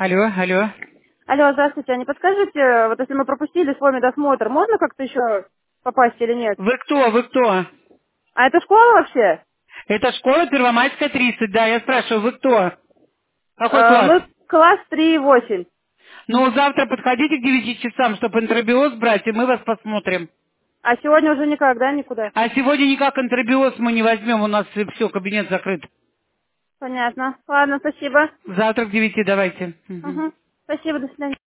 Алло, алло. Алло, здравствуйте. А не подскажете, вот если мы пропустили свой медосмотр, можно как-то еще попасть или нет? Вы кто, вы кто? А это школа вообще? Это школа Первомайская, 30, да, я спрашиваю, вы кто? Какой класс? Мы класс 3,8. Ну, завтра подходите к 9 часам, чтобы интробиоз брать, и мы вас посмотрим. А сегодня уже никогда никуда. А сегодня никак интробиоз мы не возьмем, у нас все, кабинет закрыт. Понятно. Ладно, спасибо. Завтра к 9 давайте. Мгм. Угу. Спасибо, до свидания.